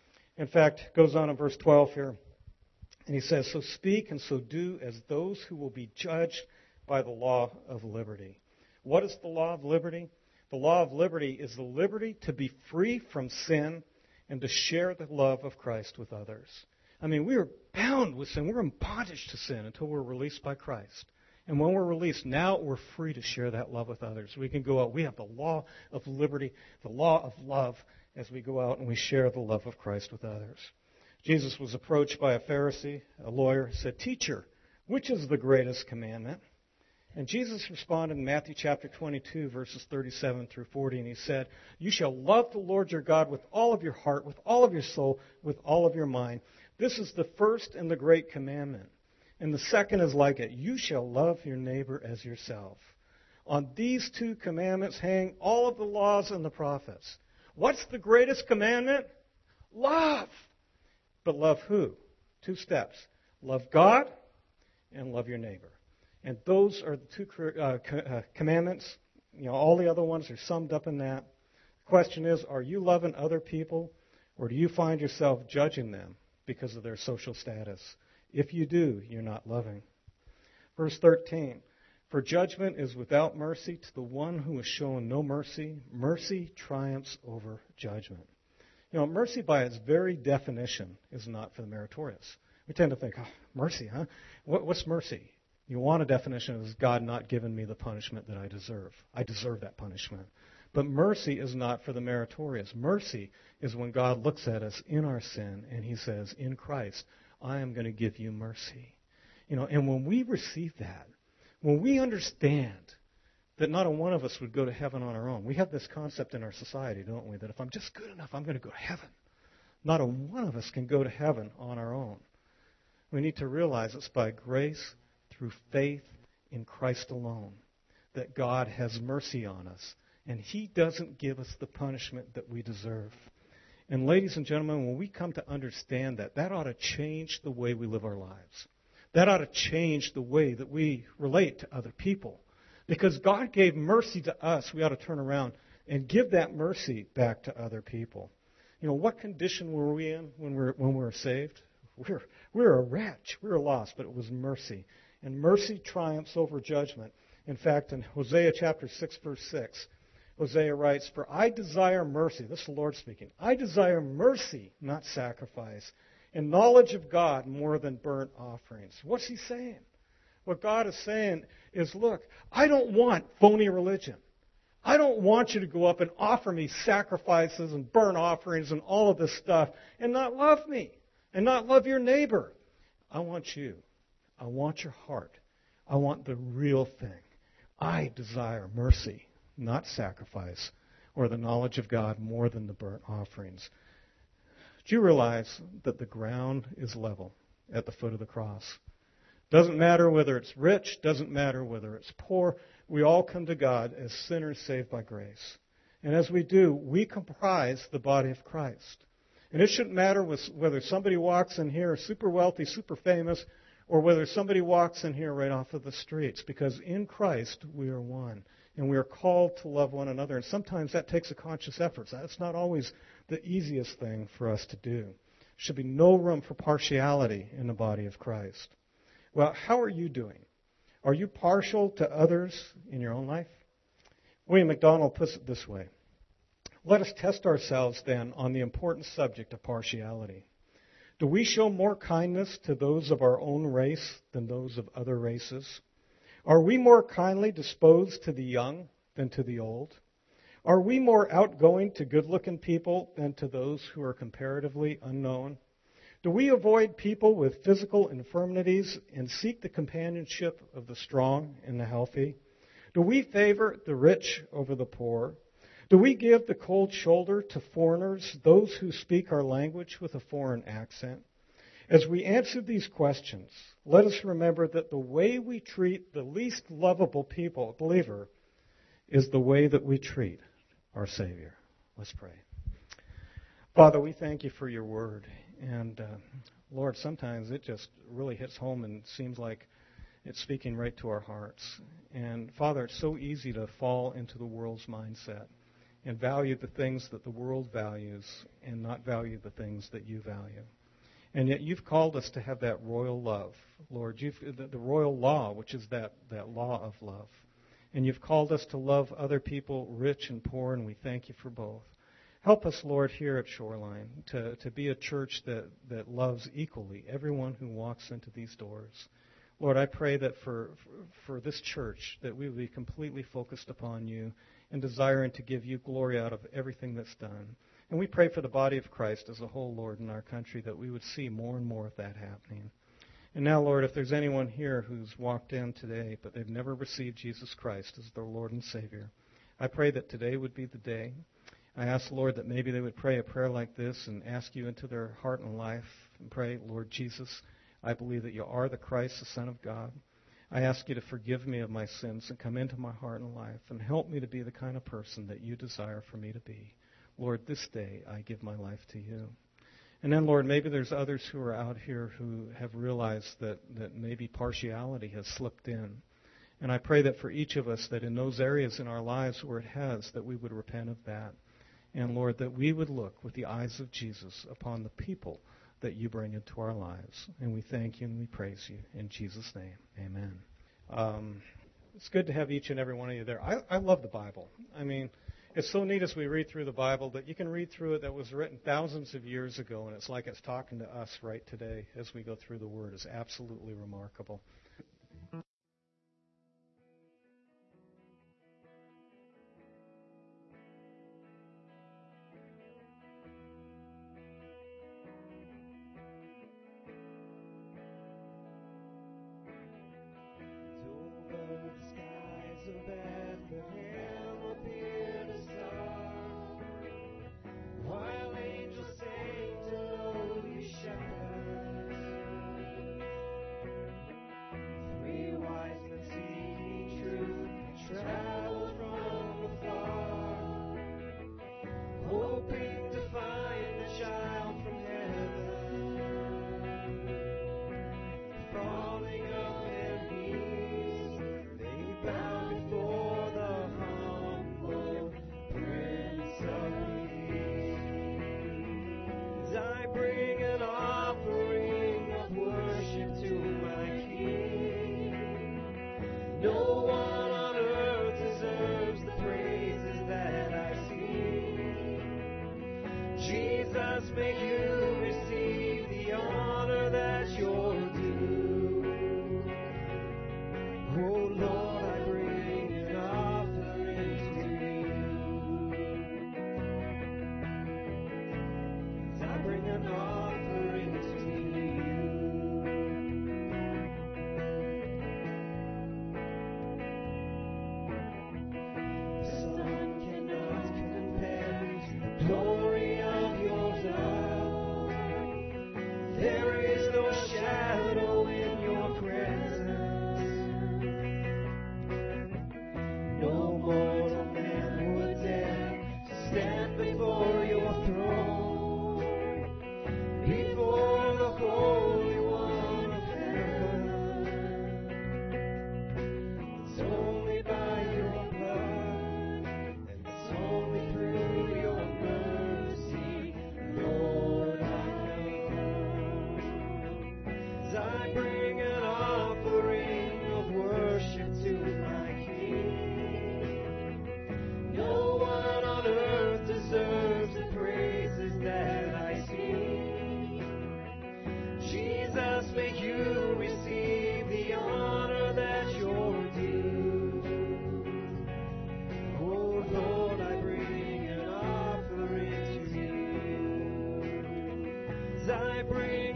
In fact, it goes on in verse twelve here, and he says, "So speak and so do as those who will be judged by the law of liberty." What is the law of liberty? The law of liberty is the liberty to be free from sin and to share the love of Christ with others. I mean, we are bound with sin. We're in bondage to sin until we're released by Christ. And when we're released, now we're free to share that love with others. We can go out. We have the law of liberty, the law of love, as we go out and we share the love of Christ with others. Jesus was approached by a Pharisee, a lawyer, said, "Teacher, which is the greatest commandment?" And Jesus responded in Matthew chapter twenty-two, verses thirty-seven through forty, and he said, "You shall love the Lord your God with all of your heart, with all of your soul, with all of your mind. This is the first and the great commandment. And the second is like it. You shall love your neighbor as yourself. On these two commandments hang all of the laws and the prophets." What's the greatest commandment? Love. But love who? Two steps. Love God and love your neighbor. And those are the two uh, uh, commandments. You know, all the other ones are summed up in that. The question is, are you loving other people, or do you find yourself judging them because of their social status? If you do, you're not loving. Verse thirteen, "For judgment is without mercy to the one who has shown no mercy. Mercy triumphs over judgment." You know, mercy by its very definition is not for the meritorious. We tend to think, oh, mercy, huh? What, what's mercy? You want a definition as God not giving me the punishment that I deserve. I deserve that punishment. But mercy is not for the meritorious. Mercy is when God looks at us in our sin and he says, in Christ, I am going to give you mercy. You know, and when we receive that, when we understand that not a one of us would go to heaven on our own. We have this concept in our society, don't we, that if I'm just good enough, I'm going to go to heaven. Not a one of us can go to heaven on our own. We need to realize it's by grace, through faith in Christ alone, that God has mercy on us. And he doesn't give us the punishment that we deserve. And ladies and gentlemen, when we come to understand that, that ought to change the way we live our lives. That ought to change the way that we relate to other people. Because God gave mercy to us, we ought to turn around and give that mercy back to other people. You know, what condition were we in when we were, when we were saved? We're, we're a wretch. We were lost, but it was mercy. And mercy triumphs over judgment. In fact, in Hosea chapter six, verse six, Hosea writes, "For I desire mercy." This is the Lord speaking. "I desire mercy, not sacrifice, and knowledge of God more than burnt offerings." What's he saying? What God is saying is, look, I don't want phony religion. I don't want you to go up and offer me sacrifices and burnt offerings and all of this stuff and not love me and not love your neighbor. I want you. I want your heart. I want the real thing. I desire mercy, not sacrifice, or the knowledge of God more than the burnt offerings. Do you realize that the ground is level at the foot of the cross? Doesn't matter whether it's rich, doesn't matter whether it's poor. We all come to God as sinners saved by grace. And as we do, we comprise the body of Christ. And it shouldn't matter whether somebody walks in here super wealthy, super famous, or whether somebody walks in here right off of the streets, because in Christ we are one, and we are called to love one another. And sometimes that takes a conscious effort. That's not always the easiest thing for us to do. There should be no room for partiality in the body of Christ. Well, how are you doing? Are you partial to others in your own life? William MacDonald puts it this way: let us test ourselves then on the important subject of partiality. Do we show more kindness to those of our own race than those of other races? Are we more kindly disposed to the young than to the old? Are we more outgoing to good-looking people than to those who are comparatively unknown? Do we avoid people with physical infirmities and seek the companionship of the strong and the healthy? Do we favor the rich over the poor? Do we give the cold shoulder to foreigners, those who speak our language with a foreign accent? As we answer these questions, let us remember that the way we treat the least lovable people, believer, is the way that we treat our Savior. Let's pray. Father, we thank you for your word. And, uh, Lord, sometimes it just really hits home and seems like it's speaking right to our hearts. And, Father, it's so easy to fall into the world's mindset and value the things that the world values and not value the things that you value. And yet you've called us to have that royal love, Lord, you've, the, the royal law, which is that, that law of love. And you've called us to love other people, rich and poor, and we thank you for both. Help us, Lord, here at Shoreline to, to be a church that, that loves equally everyone who walks into these doors. Lord, I pray that for, for, for this church, that we will be completely focused upon you and desiring to give you glory out of everything that's done. And we pray for the body of Christ as a whole, Lord, in our country, that we would see more and more of that happening. And now, Lord, if there's anyone here who's walked in today, but they've never received Jesus Christ as their Lord and Savior, I pray that today would be the day. I ask, Lord, that maybe they would pray a prayer like this and ask you into their heart and life and pray, Lord Jesus, I believe that you are the Christ, the Son of God. I ask you to forgive me of my sins and come into my heart and life and help me to be the kind of person that you desire for me to be. Lord, this day I give my life to you. And then, Lord, maybe there's others who are out here who have realized that, that maybe partiality has slipped in. And I pray that for each of us, that in those areas in our lives where it has, that we would repent of that. And, Lord, that we would look with the eyes of Jesus upon the people that you bring into our lives. And we thank you and we praise you. In Jesus' name, amen. Um, it's good to have each and every one of you there. I, I love the Bible. I mean, it's so neat as we read through the Bible that you can read through it that was written thousands of years ago, and it's like it's talking to us right today as we go through the Word. It's absolutely remarkable. Falling on their knees, they bow before Oh Lord, I bring an offering to you. As I bring an offering to you. The sun cannot compare to the glory of your love. There is no shadow in your presence. No mortal man would dare to stand before your throne, before the Holy One of heaven. It's only by your blood, and it's only through your mercy, Lord, I come. As I bring an offering of worship to my King. No one on earth deserves the praises that I sing. Jesus, may you receive the honor that you're due. Oh Lord, I bring an offering to you. As I bring